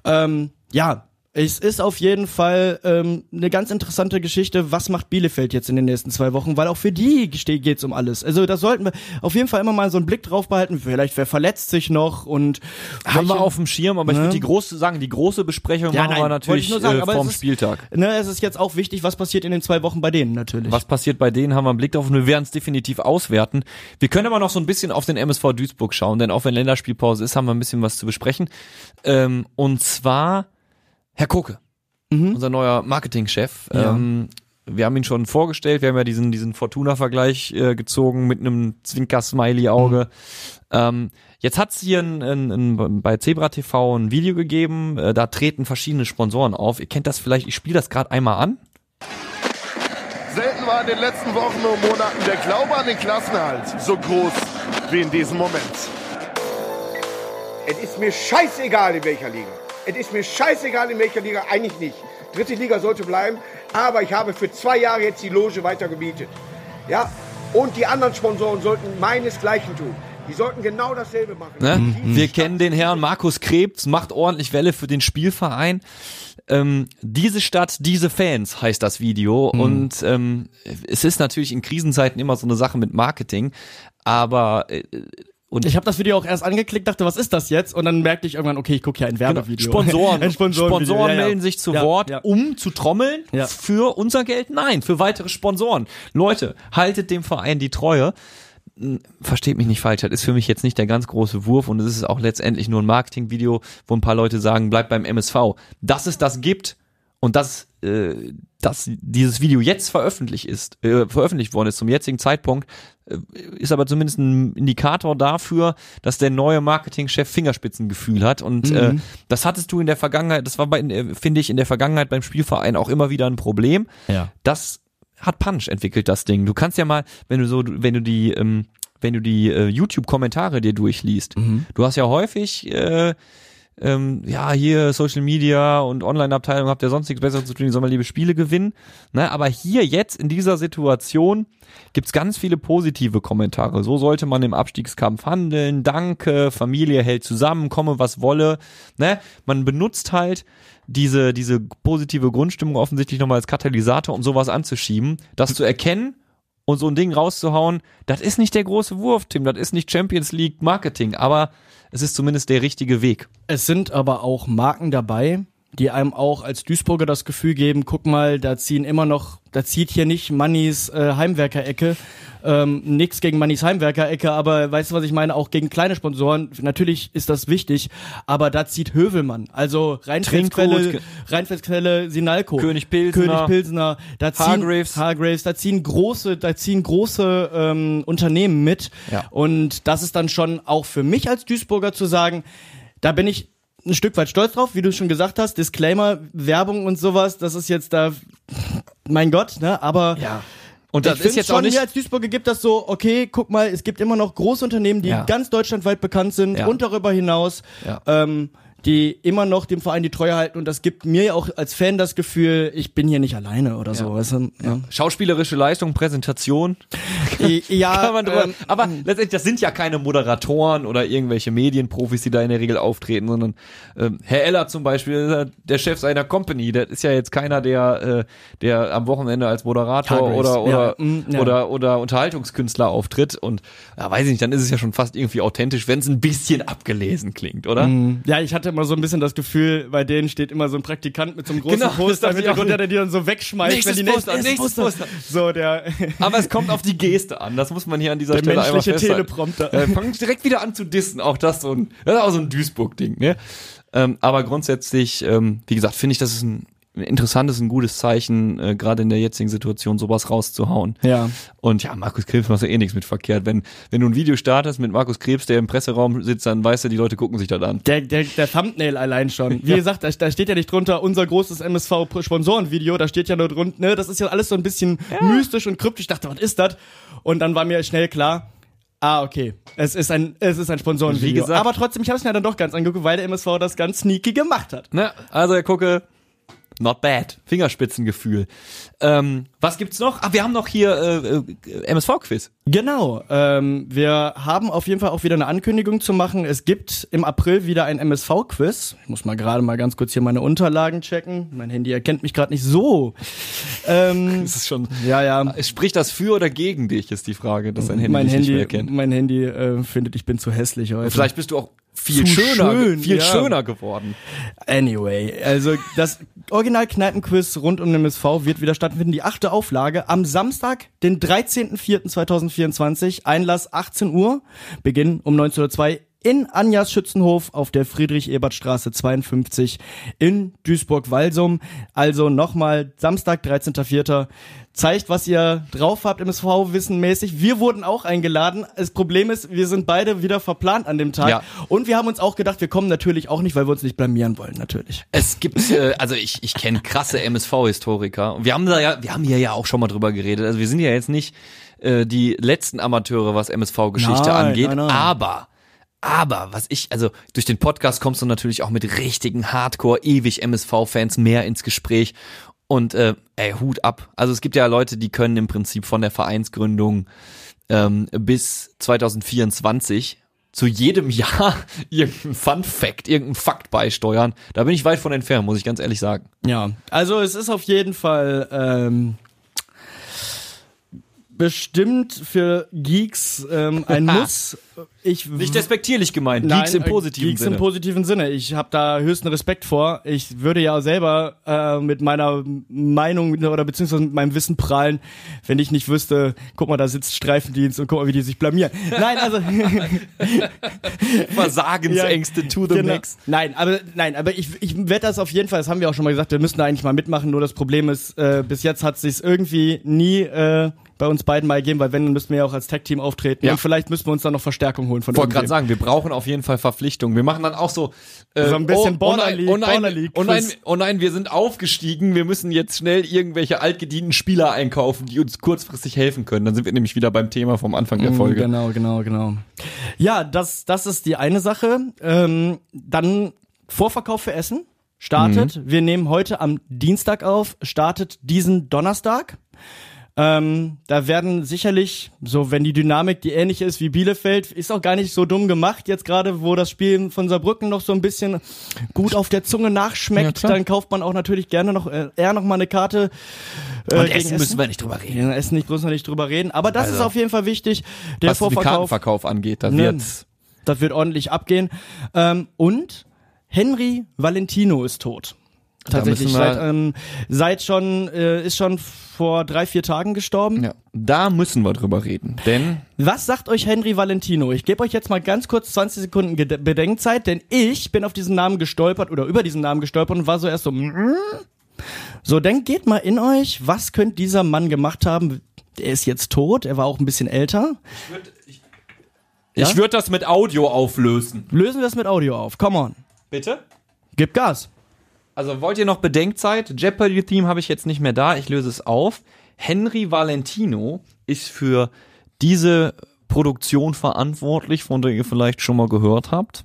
Es ist auf jeden Fall eine ganz interessante Geschichte. Was macht Bielefeld jetzt in den nächsten 2 Wochen? Weil auch für die geht's um alles. Also da sollten wir auf jeden Fall immer mal so einen Blick drauf behalten. Vielleicht wer verletzt sich noch und haben wir auf dem Schirm. Aber ich würde die große Besprechung machen wir natürlich vorm Spieltag. Es ist jetzt auch wichtig, was passiert in den 2 Wochen bei denen natürlich. Was passiert bei denen, haben wir einen Blick drauf und wir werden es definitiv auswerten. Wir können aber noch so ein bisschen auf den MSV Duisburg schauen, denn auch wenn Länderspielpause ist, haben wir ein bisschen was zu besprechen. Und zwar Herr Koke, unser neuer Marketingchef. Wir haben ihn schon vorgestellt. Wir haben ja diesen Fortuna-Vergleich gezogen mit einem Zwinker-Smiley-Auge. Jetzt hat es hier bei Zebra TV ein Video gegeben. Da treten verschiedene Sponsoren auf. Ihr kennt das vielleicht. Ich spiele das gerade einmal an. Selten war in den letzten Wochen und Monaten der Glaube an den Klassenerhalt so groß wie in diesem Moment. Es ist mir scheißegal, in welcher Liga. Es ist mir scheißegal, in welcher Liga, eigentlich nicht. 3. Liga sollte bleiben, aber ich habe für 2 Jahre jetzt die Loge weiter gemietet. Ja? Und die anderen Sponsoren sollten meinesgleichen tun. Die sollten genau dasselbe machen. Ne? Wir kennen den Herrn Markus Krebs, macht ordentlich Welle für den Spielverein. Diese Stadt, diese Fans heißt das Video. Und es ist natürlich in Krisenzeiten immer so eine Sache mit Marketing, aber und ich habe das Video auch erst angeklickt, dachte, was ist das jetzt? Und dann merkte ich irgendwann, okay, ich gucke ja ein Werbevideo. Sponsoren melden sich zu Wort, um zu trommeln. Für unser Geld? Nein, für weitere Sponsoren. Leute, haltet dem Verein die Treue. Versteht mich nicht falsch, das ist für mich jetzt nicht der ganz große Wurf und es ist auch letztendlich nur ein Marketingvideo, wo ein paar Leute sagen, bleibt beim MSV. Dass es das gibt und dass dieses Video jetzt veröffentlicht worden ist zum jetzigen Zeitpunkt, ist aber zumindest ein Indikator dafür, dass der neue Marketingchef Fingerspitzengefühl hat und das hattest du in der Vergangenheit, das war finde ich in der Vergangenheit beim Spielverein auch immer wieder ein Problem. Ja. Das hat Punch entwickelt, das Ding. Du kannst ja mal, wenn du die YouTube-Kommentare dir durchliest, du hast ja häufig hier Social Media und Online-Abteilung habt ihr sonst nichts Besseres zu tun, die sollen mal liebe Spiele gewinnen. Ne? Aber hier jetzt in dieser Situation gibt's ganz viele positive Kommentare. So sollte man im Abstiegskampf handeln. Danke, Familie hält zusammen, komme was wolle. Ne? Man benutzt halt diese positive Grundstimmung offensichtlich nochmal als Katalysator, um sowas anzuschieben, das zu erkennen und so ein Ding rauszuhauen. Das ist nicht der große Wurf, Tim. Das ist nicht Champions League Marketing, aber es ist zumindest der richtige Weg. Es sind aber auch Marken dabei, die einem auch als Duisburger das Gefühl geben, guck mal, da zieht hier nicht Mannis Heimwerker-Ecke. Nix gegen Mannis Heimwerker-Ecke, aber weißt du, was ich meine? Auch gegen kleine Sponsoren. Natürlich ist das wichtig, aber da zieht Hövelmann. Also Rheinfestquelle, Sinalco. König Pilsener. Da ziehen Hargreaves. Da ziehen große Unternehmen mit. Ja. Und das ist dann schon auch für mich als Duisburger zu sagen, da bin ich ein Stück weit stolz drauf, wie du schon gesagt hast. Disclaimer, Werbung und sowas, das ist jetzt da, mein Gott, ne? Aber ja. Und das ich ist jetzt schon, auch nicht. Mir als Duisburger gibt das so, okay, guck mal, es gibt immer noch große Unternehmen, die ganz deutschlandweit bekannt sind und darüber hinaus, die immer noch dem Verein die Treue halten, und das gibt mir auch als Fan das Gefühl, ich bin hier nicht alleine oder so. Weißt du? Ja. Schauspielerische Leistung, Präsentation. Ja, kann man drüber, aber letztendlich, das sind ja keine Moderatoren oder irgendwelche Medienprofis, die da in der Regel auftreten, sondern Herr Eller zum Beispiel, der Chef seiner Company, der ist ja jetzt keiner, der am Wochenende als Moderator oder Unterhaltungskünstler auftritt, und weiß ich nicht, dann ist es ja schon fast irgendwie authentisch, wenn es ein bisschen abgelesen klingt, oder? Ja, ich hatte immer so ein bisschen das Gefühl, bei denen steht immer so ein Praktikant mit so einem großen Poster im Hintergrund, der die dann so wegschmeißt, wenn die nächstes Poster. So, aber es kommt auf die Geste an, das muss man hier an dieser Stelle einmal festhalten. Der menschliche Teleprompter. Fangt direkt wieder an zu dissen, auch das ist auch so ein Duisburg-Ding, ne? Aber grundsätzlich, wie gesagt, finde ich, das ist ein interessantes, ein gutes Zeichen, gerade in der jetzigen Situation sowas rauszuhauen. Ja. Und ja, Markus Krebs macht ja eh nichts mit verkehrt. Wenn du ein Video startest mit Markus Krebs, der im Presseraum sitzt, dann weißt du, die Leute gucken sich das an. Der Thumbnail allein schon. Wie gesagt, da steht ja nicht drunter unser großes MSV-Sponsorenvideo, da steht ja nur drunter, ne, das ist ja alles so ein bisschen mystisch und kryptisch. Ich dachte, was ist das? Und dann war mir schnell klar, okay, es ist ein Sponsorenvideo. Aber trotzdem, ich habe es mir dann doch ganz angeguckt, weil der MSV das ganz sneaky gemacht hat. Ne, also gucke, not bad. Fingerspitzengefühl. Was gibt's noch? Wir haben noch hier MSV-Quiz. Genau. Wir haben auf jeden Fall auch wieder eine Ankündigung zu machen. Es gibt im April wieder ein MSV-Quiz. Ich muss gerade mal ganz kurz hier meine Unterlagen checken. Mein Handy erkennt mich gerade nicht so. Das ist schon. Ja. Spricht das für oder gegen dich, ist die Frage, dass dein Handy dich nicht mehr erkennt. Mein Handy findet, ich bin zu hässlich heute. Vielleicht bist du auch viel schöner geworden. Anyway, also das Original-Kneipen-Quiz rund um den MSV wird wieder stattfinden. Die 8. Auflage am Samstag, den 13.04.2024, Einlass 18 Uhr, Beginn um 19:02 Uhr in Anjas Schützenhof auf der Friedrich-Ebert-Straße 52 in Duisburg-Walsum. Also nochmal Samstag, 13.04. Zeigt, was ihr drauf habt, MSV-wissenmäßig. Wir wurden auch eingeladen. Das Problem ist, wir sind beide wieder verplant an dem Tag. Ja. Und wir haben uns auch gedacht, wir kommen natürlich auch nicht, weil wir uns nicht blamieren wollen, natürlich. Es gibt, also ich kenne krasse MSV-Historiker. Und wir haben hier ja auch schon mal drüber geredet. Also wir sind ja jetzt nicht die letzten Amateure, was MSV-Geschichte angeht. Nein. Aber also durch den Podcast kommst du natürlich auch mit richtigen Hardcore, ewig MSV-Fans mehr ins Gespräch. Und Hut ab. Also es gibt ja Leute, die können im Prinzip von der Vereinsgründung bis 2024 zu jedem Jahr irgendein Fun-Fact, irgendein Fakt beisteuern. Da bin ich weit von entfernt, muss ich ganz ehrlich sagen. Ja, also es ist auf jeden Fall bestimmt für Geeks ein Muss. Nicht despektierlich gemeint, Geeks im positiven Sinne. Geeks im positiven Sinne. Ich habe da höchsten Respekt vor. Ich würde ja selber mit meiner Meinung oder beziehungsweise mit meinem Wissen prahlen, wenn ich nicht wüsste, guck mal, da sitzt Streifendienst und guck mal, wie die sich blamieren. Nein, also Versagensängste to the max. Nein, aber ich werde das auf jeden Fall, das haben wir auch schon mal gesagt, wir müssen da eigentlich mal mitmachen, nur das Problem ist, bis jetzt hat es sich irgendwie nie bei uns beiden mal gegeben, weil wenn, dann müssten wir ja auch als Tag-Team auftreten und vielleicht müssen wir uns dann noch Verstärkung holen von Ich wollte gerade sagen, wir brauchen auf jeden Fall Verpflichtungen. Wir machen dann auch so ein bisschen Border League. Oh nein, wir sind aufgestiegen, wir müssen jetzt schnell irgendwelche altgedienten Spieler einkaufen, die uns kurzfristig helfen können. Dann sind wir nämlich wieder beim Thema vom Anfang der Folge. Genau. Ja, das ist die eine Sache. Dann Vorverkauf für Essen startet. Wir nehmen heute am Dienstag auf, startet diesen Donnerstag. Da werden sicherlich, so wenn die Dynamik die ähnliche ist wie Bielefeld, ist auch gar nicht so dumm gemacht, jetzt gerade, wo das Spiel von Saarbrücken noch so ein bisschen gut auf der Zunge nachschmeckt, dann kauft man auch natürlich gerne noch eher noch mal eine Karte. Und Essen müssen wir nicht drüber reden. Ja, Essen müssen wir nicht drüber reden, aber das ist auf jeden Fall wichtig. Der was Vorverkauf, den Kartenverkauf angeht, das wird ordentlich abgehen. Und Henry Valentino ist tot. Tatsächlich, ist schon vor 3-4 Tagen gestorben. Ja, da müssen wir drüber reden, denn... Was sagt euch Henry Valentino? Ich gebe euch jetzt mal ganz kurz 20 Sekunden Bedenkzeit, denn ich bin auf diesen Namen gestolpert oder über diesen Namen gestolpert und war so erst so... So, dann geht mal in euch, was könnte dieser Mann gemacht haben? Er ist jetzt tot, er war auch ein bisschen älter. Ich würde das mit Audio auflösen. Lösen wir das mit Audio auf, come on. Bitte? Gib Gas. Also wollt ihr noch Bedenkzeit? Jeopardy-Theme habe ich jetzt nicht mehr da, ich löse es auf. Henry Valentino ist für diese Produktion verantwortlich, von der ihr vielleicht schon mal gehört habt.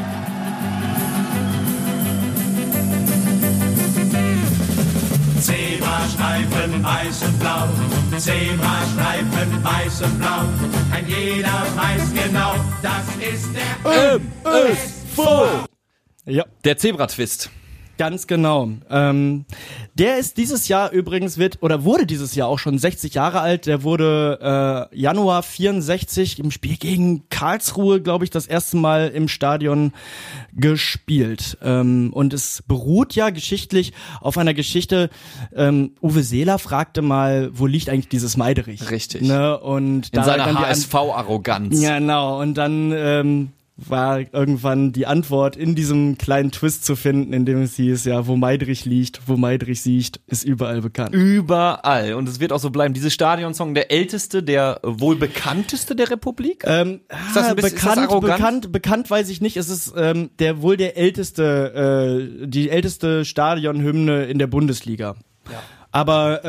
Zebrastreifen weiß und blau, Zebrastreifen weiß und blau. Ein jeder weiß genau, das ist der MSV. Ja, Der Zebra-Twist. ganz genau. Der ist dieses Jahr übrigens wurde dieses Jahr auch schon 60 Jahre alt. Der wurde Januar 64 im Spiel gegen Karlsruhe, glaube ich, das erste Mal im Stadion gespielt. Und es beruht ja geschichtlich auf einer Geschichte. Uwe Seeler fragte mal, wo liegt eigentlich dieses Meiderich? Richtig. Ne? Und In seiner dann HSV-Arroganz. Ja, genau. Und dann war irgendwann die Antwort in diesem kleinen Twist zu finden, in dem es hieß, ja, wo Meidrich liegt, wo Meidrich sieht, ist überall bekannt. Überall. Und es wird auch so bleiben. Dieses Stadionsong, der älteste, der wohl bekannteste der Republik? Ist das ein bisschen ist das arrogant? Bekannt weiß ich nicht. Es ist die älteste Stadionhymne in der Bundesliga. Ja. Aber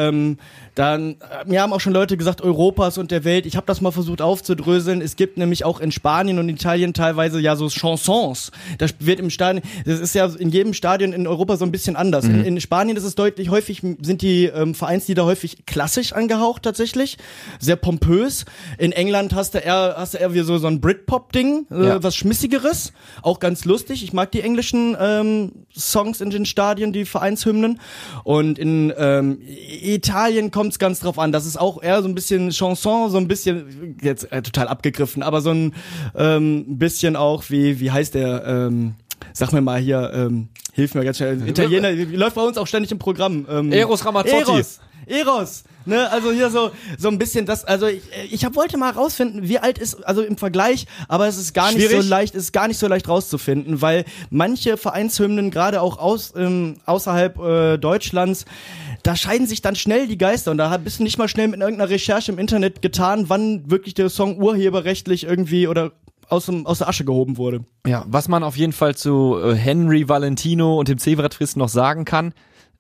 mir haben auch schon Leute gesagt, Europas und der Welt. Ich habe das mal versucht aufzudröseln. Es gibt nämlich auch in Spanien und Italien teilweise ja so Chansons. Das wird im Stadion, das ist ja in jedem Stadion in Europa so ein bisschen anders. Mhm. In Spanien ist es deutlich häufig, sind die Vereinslieder häufig klassisch angehaucht tatsächlich, sehr pompös. In England hast du eher wie so ein Britpop-Ding, was Schmissigeres, auch ganz lustig. Ich mag die englischen Songs in den Stadien, die Vereinshymnen. Und in Italien kommt es ganz drauf an. Das ist auch eher so ein bisschen Chanson, so ein bisschen, jetzt total abgegriffen, aber so ein bisschen auch, wie heißt der, sag mir mal hier, hilf mir ganz schnell, Italiener, läuft bei uns auch ständig im Programm. Eros Ramazzotti. Eros, ne, also hier so ein bisschen das, also ich wollte mal rausfinden, wie alt ist, also im Vergleich, aber es ist gar nicht so leicht rauszufinden, weil manche Vereinshymnen, gerade auch außerhalb Deutschlands, da scheiden sich dann schnell die Geister und da bist du nicht mal schnell mit irgendeiner Recherche im Internet getan, wann wirklich der Song urheberrechtlich irgendwie oder aus der Asche gehoben wurde. Ja, was man auf jeden Fall zu Henry Valentino und dem Zebra-Twist noch sagen kann,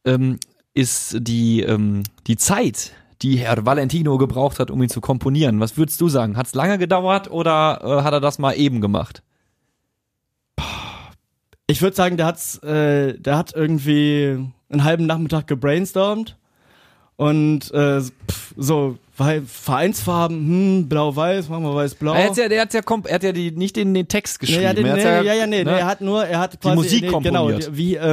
ist die Zeit, die Herr Valentino gebraucht hat, um ihn zu komponieren. Was würdest du sagen? Hat's lange gedauert oder hat er das mal eben gemacht? Ich würde sagen, der hat irgendwie einen halben Nachmittag gebrainstormt und so Vereinsfarben, blau-weiß, machen wir weiß-blau. Er hat ja nicht den Text geschrieben. Er hat quasi die Musik komponiert.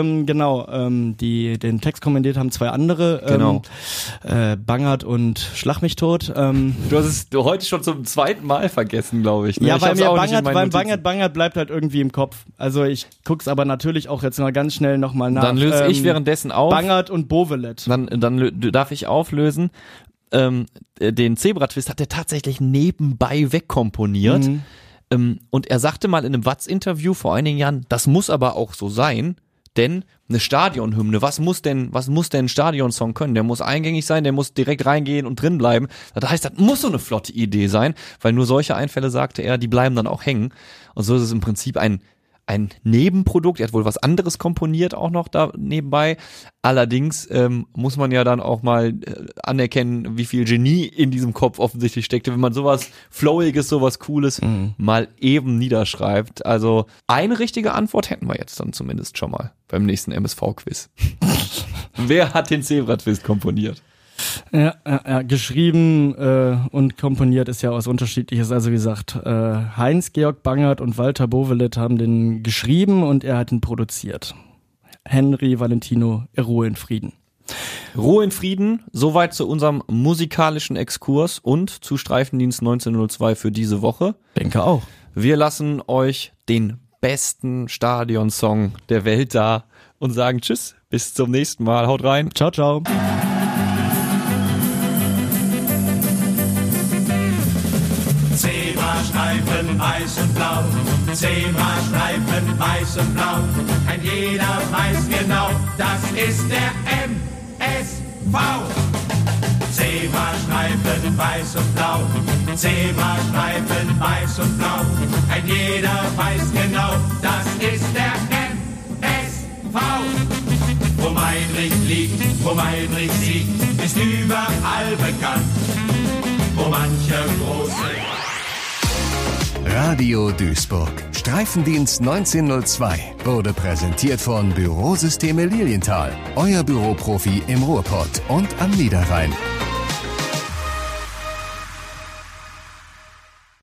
Den Text kommentiert haben zwei andere, Bangert und Schlag mich tot. Du hast es heute schon zum zweiten Mal vergessen, glaube ich. Ne? Ja, ich weil mir Bangert bleibt halt irgendwie im Kopf. Also ich guck's aber natürlich auch jetzt mal ganz schnell nochmal nach. Dann löse ich währenddessen auf. Bangert und Bovelet. Dann darf ich auflösen. Den Zebra-Twist hat er tatsächlich nebenbei wegkomponiert. Und er sagte mal in einem Watz-Interview vor einigen Jahren, das muss aber auch so sein, denn eine Stadionhymne, was muss denn ein Stadionsong können? Der muss eingängig sein, der muss direkt reingehen und drin bleiben. Das heißt, das muss so eine flotte Idee sein, weil nur solche Einfälle, sagte er, die bleiben dann auch hängen. Und so ist es im Prinzip ein Nebenprodukt. Er hat wohl was anderes komponiert auch noch da nebenbei. Allerdings muss man ja dann auch mal anerkennen, wie viel Genie in diesem Kopf offensichtlich steckte, wenn man sowas Flowiges, sowas Cooles mal eben niederschreibt. Also eine richtige Antwort hätten wir jetzt dann zumindest schon mal beim nächsten MSV-Quiz. Wer hat den Zebra-Twist komponiert? Ja, geschrieben und komponiert ist ja was Unterschiedliches. Also wie gesagt, Heinz-Georg Bangert und Walter Bovelet haben den geschrieben und er hat ihn produziert. Henry Valentino, Ruhe in Frieden. Ruhe in Frieden, soweit zu unserem musikalischen Exkurs und zu Streifendienst 1902 für diese Woche. Denke auch. Wir lassen euch den besten Stadionsong der Welt da und sagen Tschüss. Bis zum nächsten Mal. Haut rein. Ciao, ciao. Zebrastreifen weiß und blau, Zebrastreifen weiß und blau. Ein jeder weiß genau, das ist der MSV. Zebrastreifen weiß und blau, Zebrastreifen weiß und blau. Ein jeder weiß genau, das ist der MSV. Wo Meinrich liegt, wo Meinrich siegt, ist überall bekannt. Wo manche große Radio Duisburg. Streifendienst 1902 wurde präsentiert von Bürosysteme Lilienthal. Euer Büroprofi im Ruhrpott und am Niederrhein.